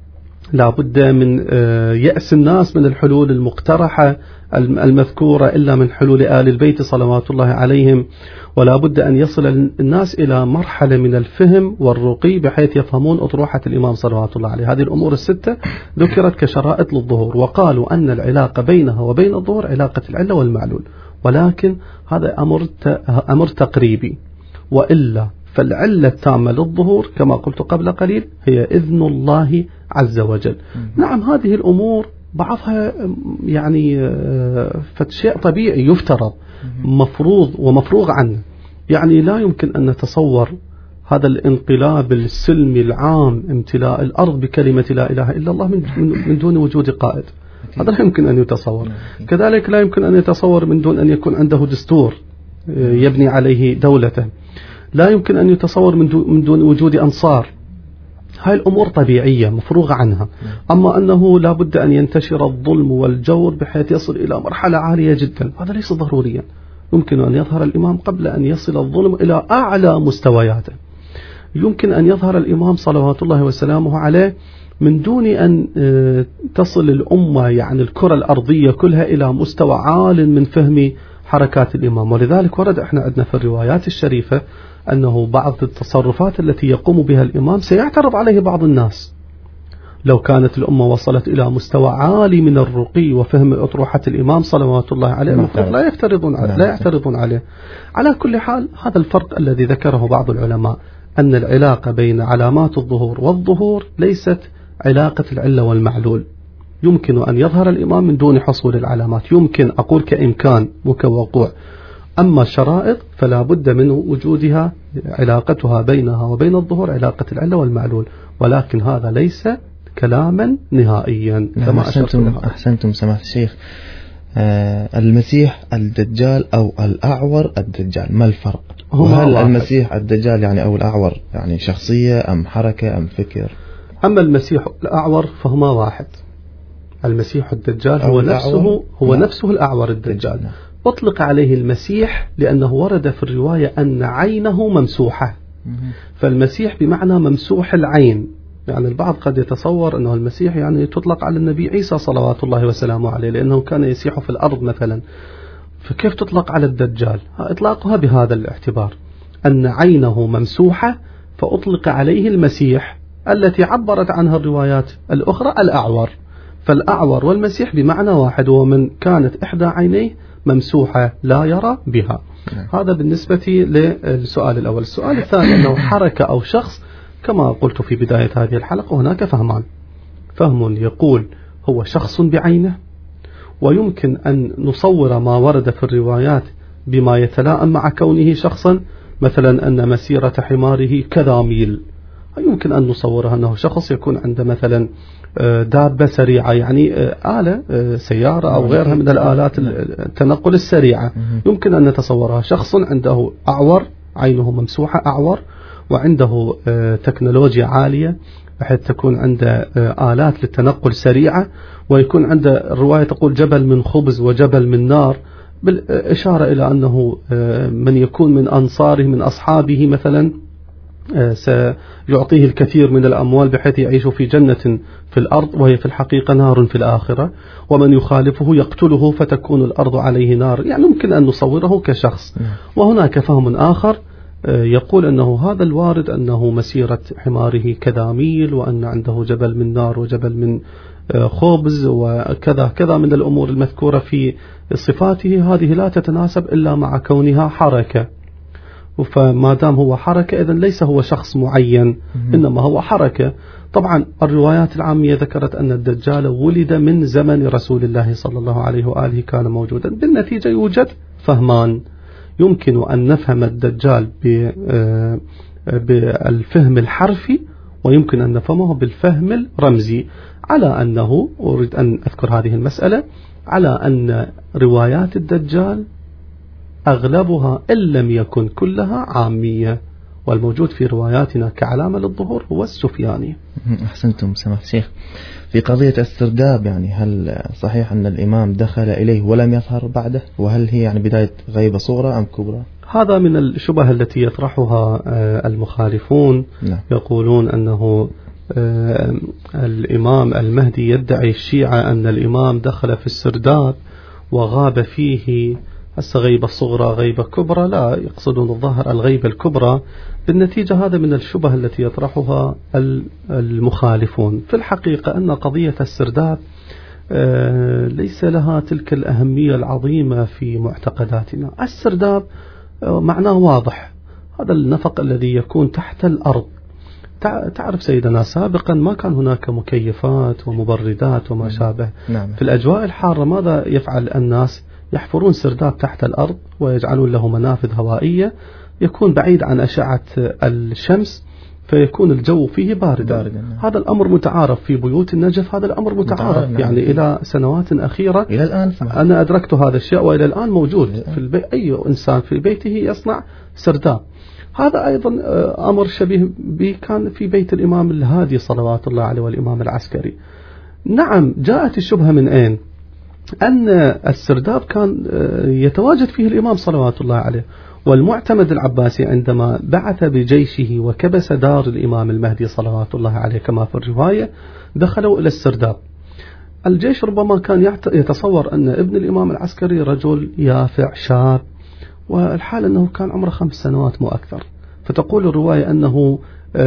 لا بد من يأس الناس من الحلول المقترحة المذكورة إلا من حلول آل البيت صلوات الله عليهم، ولا بد أن يصل الناس إلى مرحلة من الفهم والرقي بحيث يفهمون أطروحة الإمام صلوات الله عليه. هذه الأمور الستة ذكرت كشرائط للظهور، وقالوا أن العلاقة بينها وبين الظهور علاقة العلة والمعلول، ولكن هذا أمر أمر تقريبي، وإلا فالعلة التامة للظهور كما قلت قبل قليل هي إذن الله عز وجل. نعم هذه الأمور بعضها يعني شيء طبيعي يفترض مفروض ومفروغ عنه، يعني لا يمكن أن نتصور هذا الانقلاب السلمي العام امتلاء الأرض بكلمة لا إله إلا الله من, من دون وجود قائد، هذا لا يمكن أن يتصور. كذلك لا يمكن أن يتصور من دون أن يكون عنده دستور يبني عليه دولته، لا يمكن أن يتصور من دون وجود أنصار. هاي الأمور طبيعية مفروغ عنها. أما أنه لا بد أن ينتشر الظلم والجور بحيث يصل إلى مرحلة عالية جدا، هذا ليس ضروريا. يمكن أن يظهر الإمام قبل أن يصل الظلم إلى أعلى مستوياته. يمكن أن يظهر الإمام صلوات الله وسلامه عليه من دون أن تصل الأمة يعني الكرة الأرضية كلها إلى مستوى عال من فهم حركات الإمام. ولذلك ورد احنا عندنا في الروايات الشريفة أنه بعض التصرفات التي يقوم بها الإمام سيعترض عليه بعض الناس. لو كانت الأمة وصلت إلى مستوى عالي من الرقي وفهم أطروحة الإمام صلوات الله عليه المفروض لا يفترضون عليه لا يعترضون عليه. على كل حال هذا الفرق الذي ذكره بعض العلماء أن العلاقة بين علامات الظهور والظهور ليست علاقة العلة والمعلول. يمكن أن يظهر الإمام من دون حصول العلامات، يمكن أقول كإمكان وكوقوع. أما الشرائط فلا بد من وجودها علاقتها بينها وبين الظهور علاقة العلة والمعلول، ولكن هذا ليس كلاما نهائيا كما أحسنتم, أحسنتم سماحة الشيخ. آه المسيح الدجال أو الأعور الدجال ما الفرق؟ وهل المسيح الدجال يعني أو الأعور يعني شخصية أم حركة أم فكر؟ أما المسيح الأعور فهما واحد. المسيح الدجال هو نفسه هو لا. نفسه الأعور الدجال. لا. أطلق عليه المسيح لأنه ورد في الرواية أن عينه ممسوحة، فالمسيح بمعنى ممسوح العين. يعني البعض قد يتصور أنه المسيح يعني تطلق على النبي عيسى صلوات الله وسلامه عليه لأنه كان يسيح في الأرض مثلا، فكيف تطلق على الدجال؟ إطلاقها بهذا الاعتبار أن عينه ممسوحة فأطلق عليه المسيح التي عبرت عنها الروايات الأخرى الأعور. فالأعور والمسيح بمعنى واحد، ومن كانت إحدى عينيه ممسوحة لا يرى بها. هذا بالنسبة للسؤال الأول. السؤال الثاني أنه حركة أو شخص، كما قلت في بداية هذه الحلقة هناك فهمان. فهم يقول هو شخص بعينه، ويمكن أن نصور ما ورد في الروايات بما يتلائم مع كونه شخصا، مثلا أن مسيرة حماره كذا ميل، يمكن أن نصورها أنه شخص يكون عنده مثلا دابة سريعة، يعني آلة سيارة أو غيرها من الآلات التنقل السريعة، يمكن أن نتصورها شخص عنده أعور عينه ممسوحة أعور، وعنده تكنولوجيا عالية بحيث تكون عنده آلات للتنقل سريعة، ويكون عنده الرواية تقول جبل من خبز وجبل من نار، بالإشارة إلى أنه من يكون من أنصاره من أصحابه مثلا سيعطيه الكثير من الأموال بحيث يعيش في جنة في الأرض وهي في الحقيقة نار في الآخرة، ومن يخالفه يقتله فتكون الأرض عليه نار. يعني ممكن أن نصوره كشخص. وهناك فهم آخر يقول أنه هذا الوارد أنه مسيرة حماره كذا ميل، وأن عنده جبل من نار وجبل من خبز وكذا كذا من الأمور المذكورة في صفاته، هذه لا تتناسب إلا مع كونها حركة. فما دام هو حركة إذن ليس هو شخص معين، إنما هو حركة. طبعا الروايات العامية ذكرت أن الدجال ولد من زمن رسول الله صلى الله عليه وآله كان موجودا. بالنتيجة يوجد فهمان، يمكن أن نفهم الدجال بالفهم الحرفي، ويمكن أن نفهمه بالفهم الرمزي. على أنه أريد أن أذكر هذه المسألة على أن روايات الدجال أغلبها إن لم يكن كلها عامية، والموجود في رواياتنا كعلامة للظهور هو السفياني. أحسنتم سماحة الشيخ. في قضية السرداب، يعني هل صحيح أن الإمام دخل إليه ولم يظهر بعده؟ وهل هي يعني بداية غيبة صغرى أم كبرى؟ هذا من الشبه التي يطرحها المخالفون. لا. يقولون أنه الإمام المهدي يدعي الشيعة أن الإمام دخل في السرداب وغاب فيه هسه غيبة صغرى غيبة كبرى، لا، يقصدون الظاهر الغيبة الكبرى. بالنتيجة هذا من الشبه التي يطرحها المخالفون. في الحقيقة أن قضية السرداب ليس لها تلك الأهمية العظيمة في معتقداتنا. السرداب معناه واضح، هذا النفق الذي يكون تحت الأرض. تعرف سيدنا سابقا ما كان هناك مكيفات ومبردات وما شابه. نعم. في الأجواء الحارة ماذا يفعل الناس؟ يحفرون سرداب تحت الأرض ويجعلون له منافذ هوائية يكون بعيد عن أشعة الشمس، فيكون الجو فيه باردا. باردا. هذا الأمر متعارف في بيوت النجف، هذا الأمر متعارف نعم. يعني إلى سنوات أخيرة إلى الآن أنا أدركت هذا الشيء وإلى الآن موجود في البيت. أي إنسان في بيته يصنع سرداب. هذا أيضا أمر شبيه به كان في بيت الإمام الهادي صلوات الله عليه والإمام العسكري. نعم، جاءت الشبهة من أين؟ أن السرداب كان يتواجد فيه الإمام صلوات الله عليه، والمعتمد العباسي عندما بعث بجيشه وكبس دار الإمام المهدي صلوات الله عليه كما في الرواية دخلوا إلى السرداب. الجيش ربما كان يتصور أن ابن الإمام العسكري رجل يافع شاب، والحال أنه كان عمره خمس سنوات مو أكثر. فتقول الرواية أنه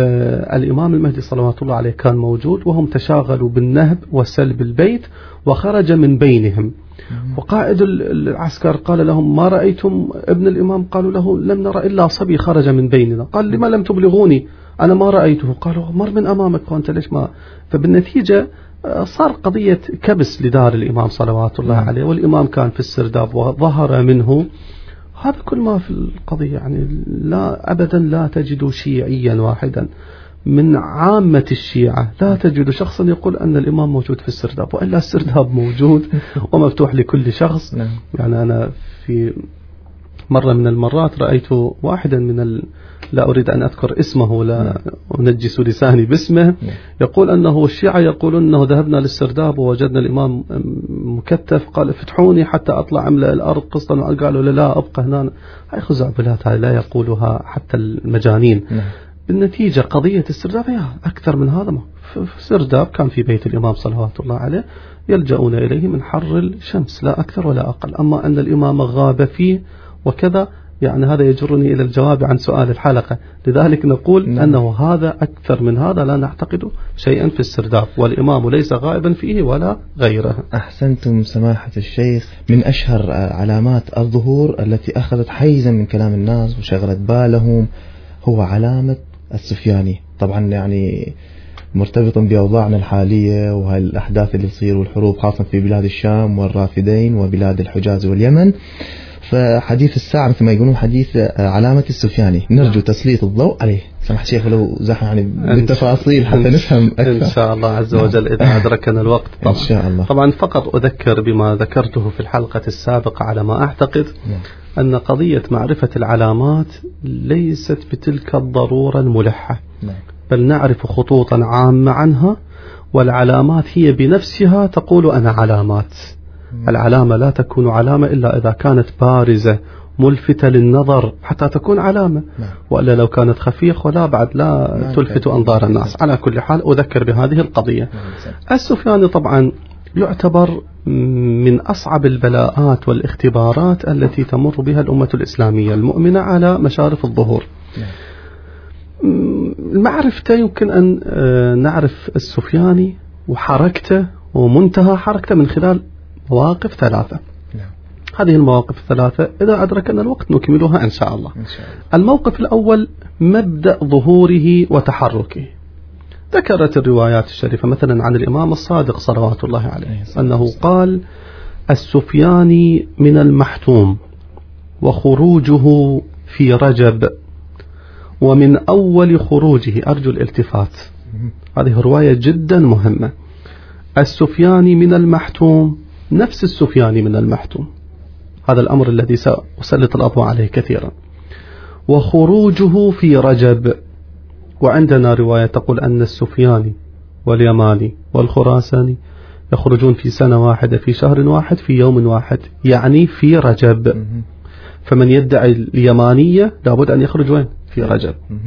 آه الإمام المهدي صلوات الله عليه كان موجود، وهم تشاغلوا بالنهب وسلب البيت وخرج من بينهم. وقائد العسكر قال لهم ما رأيتم ابن الإمام؟ قالوا له لم نرى إلا صبي خرج من بيننا. قال لما لم تبلغوني؟ أنا ما رأيته. قالوا مر من أمامك وأنت ليش ما؟ فبالنتيجة صار قضية كبس لدار الإمام صلوات الله عليه، والإمام كان في السرداب وظهر منه. هذا كل ما في القضية. يعني لا أبدا لا تجد شيعيا واحدا من عامة الشيعة لا تجد شخصا يقول أن الإمام موجود في السرداب، وإلا السرداب موجود ومفتوح لكل شخص. يعني أنا في مرة من المرات رأيت واحدا من ال... لا أريد أن أذكر اسمه، لا أنجس لساني باسمه، يقول أنه الشيعة يقولون أنه ذهبنا للسرداب ووجدنا الإمام مكتف، قال افتحوني حتى أطلع أملأ الأرض قسطا، قالوا لا أبقى هنا. هاي خزعبلات، هاي لا يقولها حتى المجانين. بالنتيجة قضية السرداب هي أكثر من هذا. في السرداب كان في بيت الإمام صلوات الله عليه يلجؤون إليه من حر الشمس، لا أكثر ولا أقل. أما أن الإمام غاب فيه وكذا، يعني هذا يجرني إلى الجواب عن سؤال الحلقة. لذلك نقول نعم. أنه هذا أكثر من هذا لا نعتقد شيئا في السرداب، والإمام ليس غائبا فيه ولا غيره. أحسنتم سماحة الشيخ. من أشهر علامات الظهور التي أخذت حيزا من كلام الناس وشغلت بالهم هو علامة السفياني. طبعا يعني مرتبطا بأوضاعنا الحالية وهاي الأحداث اللي تصير والحروب خاصة في بلاد الشام والرافدين وبلاد الحجاز واليمن. فحديث الساعة مثل ما يقولون حديث علامة السفياني، نرجو تسليط الضوء عليه سمح الشيخ لو زح يعني بالتفاصيل حتى نفهم أكثر إن شاء الله عز وجل إذا أدركنا الوقت. طبعا. إن شاء الله. طبعا فقط أذكر بما ذكرته في الحلقة السابقة على ما أعتقد أن قضية معرفة العلامات ليست بتلك الضرورة الملحة، بل نعرف خطوطا عامة عنها، والعلامات هي بنفسها تقول أنا علامات. العلامة لا تكون علامة إلا إذا كانت بارزة ملفتة للنظر حتى تكون علامة، وإلا لو كانت خفية ولا بعد لا تلفت أنظار الناس. على كل حال أذكر بهذه القضية. السفياني طبعا يعتبر من أصعب البلاءات والاختبارات التي تمر بها الأمة الإسلامية المؤمنة على مشارف الظهور. المعرفة يمكن أن نعرف السفياني وحركته ومنتهى حركته من خلال مواقف ثلاثة. هذه المواقف الثلاثة إذا أدركنا الوقت نكملها إن شاء الله. إن شاء الله. الموقف الأول مبدأ ظهوره وتحركه. ذكرت الروايات الشريفة مثلا عن الإمام الصادق صلوات الله عليه أنه قال السفياني من المحتوم وخروجه في رجب، ومن أول خروجه أرجو الالتفات، هذه رواية جدا مهمة. السفياني من المحتوم نفس السفياني من المحتوم، هذا الأمر الذي سأسلط الأضواء عليه كثيرا. وخروجه في رجب، وعندنا رواية تقول أن السفياني واليماني والخراساني يخرجون في سنة واحدة في شهر واحد في يوم واحد، يعني في رجب. فمن يدعي اليمانية لابد أن يخرج وين؟ في رجب.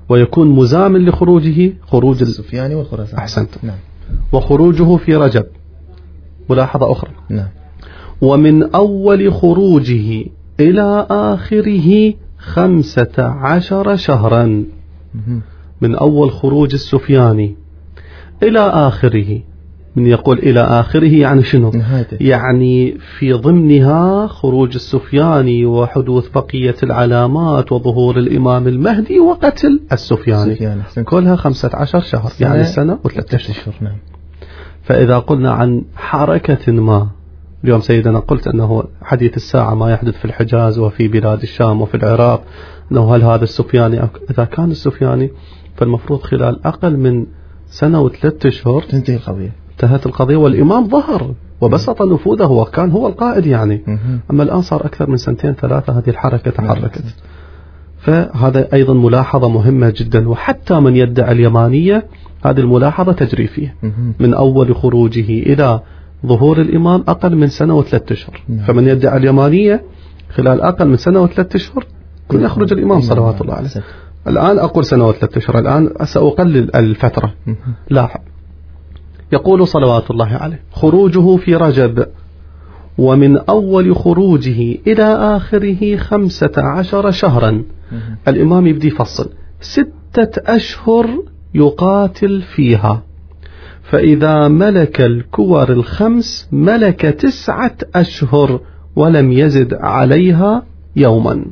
ويكون مزامن لخروجه خروج السفياني والخراساني. أحسنت. نعم. وخروجه في رجب، ملاحظة أخرى. نعم. ومن أول خروجه إلى آخره خمسة عشر شهرا، من أول خروج السفياني إلى آخره. من يقول إلى آخره يعني شنو؟ نهايته. يعني في ضمنها خروج السفياني وحدوث بقية العلامات وظهور الإمام المهدي وقتل السفياني، السفياني. كلها خمسة عشر شهر، يعني سنة وثلاثة أشهر. نعم. فإذا قلنا عن حركة ما، اليوم سيدنا قلت أنه حديث الساعة ما يحدث في الحجاز وفي بلاد الشام وفي العراق، أنه هل هذا السفياني؟ إذا كان السفياني فالمفروض خلال أقل من سنة وثلاثة أشهر تنتهي القضية، انتهت القضية والإمام ظهر وبسط نفوذه وكان هو القائد يعني. أما الآن صار أكثر من سنتين ثلاثة هذه الحركة تحركت. فهذا أيضا ملاحظة مهمة جدا. وحتى من يدعي اليمانية هذه الملاحظة تجري فيه، من أول خروجه إلى ظهور الإمام أقل من سنة وثلاثة أشهر. فمن يدعي اليمانية خلال أقل من سنة وثلاثة أشهر يخرج الإمام صلوات الله عليه. الآن أقول سنة وثلاثة أشهر، الآن سأقلل الفترة. لاحظ، يقول صلوات الله عليه: خروجه في رجب، ومن أول خروجه إلى آخره خمسة عشر شهرا. الإمام يبدي يفصل: ستة أشهر يقاتل فيها، فإذا ملك الكور الخمس ملك تسعة أشهر ولم يزد عليها يوما.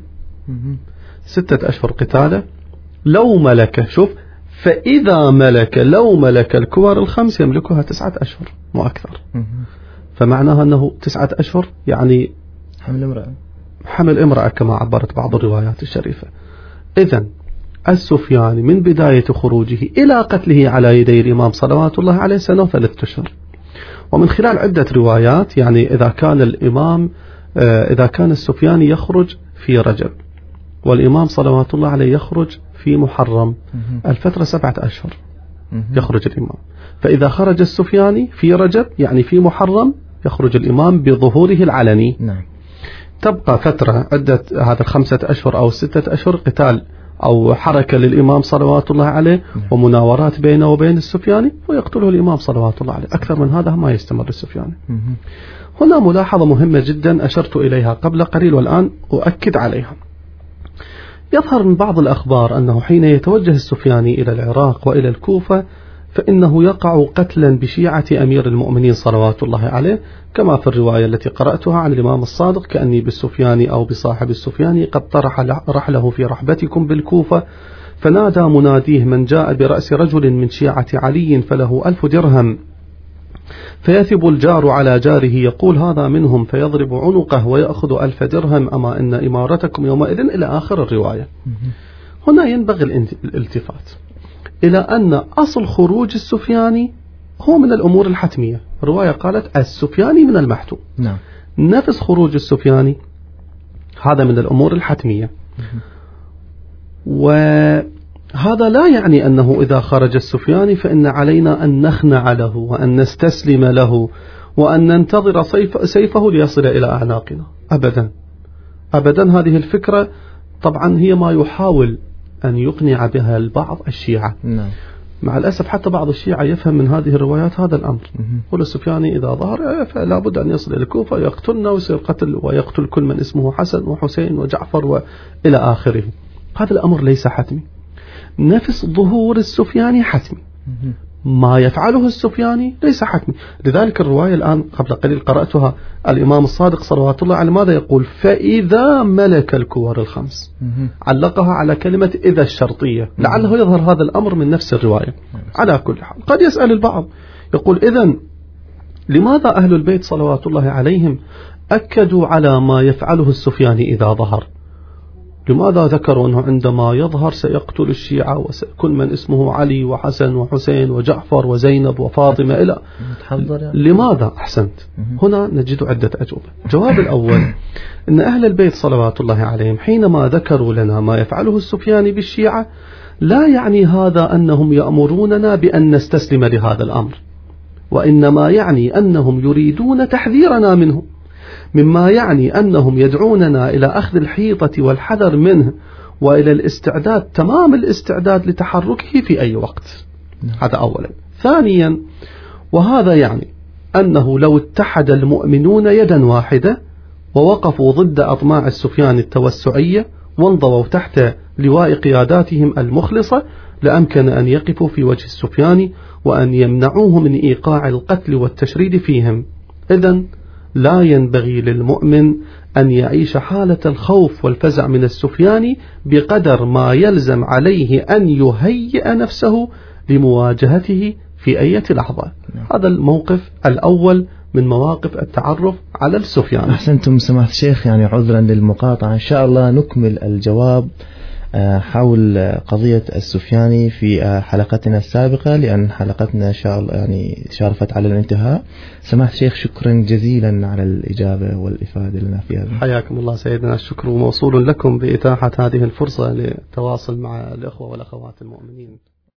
ستة أشهر قتاله. لو ملك، شوف، فإذا ملك، لو ملك الكور الخمس يملكها تسعة أشهر مو أكثر. فمعناها أنه تسعة أشهر يعني حمل امرأة، حمل امرأة كما عبرت بعض الروايات الشريفة. إذن السفياني من بداية خروجه إلى قتله على يدي الإمام صلوات الله عليه سنة وثلاثة أشهر. ومن خلال عدة روايات، يعني إذا كان الإمام إذا كان السفياني يخرج في رجب والإمام صلوات الله عليه يخرج في محرم، الفترة سبعة أشهر يخرج الإمام. فإذا خرج السفياني في رجب يعني في محرم يخرج الإمام بظهوره العلني. نعم. تبقى فترة عدة هذا الخمسة أشهر أو ستة أشهر قتال أو حركة للإمام صلوات الله عليه ومناورات بينه وبين السفياني ويقتله الإمام صلوات الله عليه. أكثر من هذا ما يستمر السفياني. هنا ملاحظة مهمة جدا أشرت إليها قبل قليل والآن أؤكد عليها. يظهر من بعض الأخبار أنه حين يتوجه السفياني إلى العراق وإلى الكوفة فإنه يقع قتلا بشيعة أمير المؤمنين صلوات الله عليه، كما في الرواية التي قرأتها عن الإمام الصادق: كأني بالسفياني أو بصاحب السفياني قد طرح رحله في رحبتكم بالكوفة، فنادى مناديه: من جاء برأس رجل من شيعة علي فله ألف درهم، فيثب الجار على جاره يقول هذا منهم فيضرب عنقه ويأخذ ألف درهم، أما إن إمارتكم يومئذ، إلى آخر الرواية. هنا ينبغي الالتفات إلى أن أصل خروج السفياني هو من الأمور الحتمية. الرواية قالت السفياني من المحتوم. نعم. نفس خروج السفياني هذا من الأمور الحتمية. وهذا لا يعني أنه إذا خرج السفياني فإن علينا أن نخنع له وأن نستسلم له وأن ننتظر سيف سيفه ليصل إلى أعناقنا. أبدا أبدا. هذه الفكرة طبعا هي ما يحاول أن يقنع بها البعض الشيعة. نعم. مع الأسف حتى بعض الشيعة يفهم من هذه الروايات هذا الأمر. يقول السفياني إذا ظهر فلا بد أن يصل إلى الكوفة يقتلنا ويصير قتل ويقتل كل من اسمه حسن وحسين وجعفر وإلى آخره. هذا الأمر ليس حتمي. نفس ظهور السفياني حتمي، ما يفعله السفياني ليس حتمي. لذلك الرواية الآن قبل قليل قرأتها الإمام الصادق صلوات الله عليه ماذا يقول؟ فإذا ملك الكور الخمس. علقها على كلمة إذا الشرطية، لعله يظهر هذا الأمر من نفس الرواية. على كل حال قد يسأل البعض يقول إذن لماذا أهل البيت صلوات الله عليهم أكدوا على ما يفعله السفياني إذا ظهر؟ لماذا ذكروا أنه عندما يظهر سيقتل الشيعة وكل من اسمه علي وحسن وحسين وجعفر وزينب وفاطمة إلى لماذا؟ أحسنت. هنا نجد عدة أجوبة. الجواب الأول أن أهل البيت صلوات الله عليهم حينما ذكروا لنا ما يفعله السفياني بالشيعة لا يعني هذا أنهم يأمروننا بأن نستسلم لهذا الأمر، وإنما يعني أنهم يريدون تحذيرنا منه، مما يعني أنهم يدعوننا إلى أخذ الحيطة والحذر منه وإلى الاستعداد، تمام الاستعداد لتحركه في أي وقت. هذا أولا. ثانيا، وهذا يعني أنه لو اتحد المؤمنون يدا واحدة ووقفوا ضد أطماع السفيان التوسعية وانضووا تحت لواء قياداتهم المخلصة، لأمكن أن يقفوا في وجه السفيان وأن يمنعوه من إيقاع القتل والتشريد فيهم. إذن لا ينبغي للمؤمن أن يعيش حالة الخوف والفزع من السفيان بقدر ما يلزم عليه أن يهيئ نفسه لمواجهته في أي لحظة. هذا الموقف الأول من مواقف التعرف على السفيان. أحسنتم سماحة الشيخ، يعني عذرا للمقاطعة، إن شاء الله نكمل الجواب حول قضية السفياني في حلقتنا السابقة، لأن حلقتنا إن شاء الله يعني شارفت على الانتهاء. سماحة الشيخ شكرا جزيلا على الإجابة والإفادة لنا في هذا. حياكم الله سيدنا، الشكر موصول لكم بإتاحة هذه الفرصة للتواصل مع الإخوة والأخوات المؤمنين.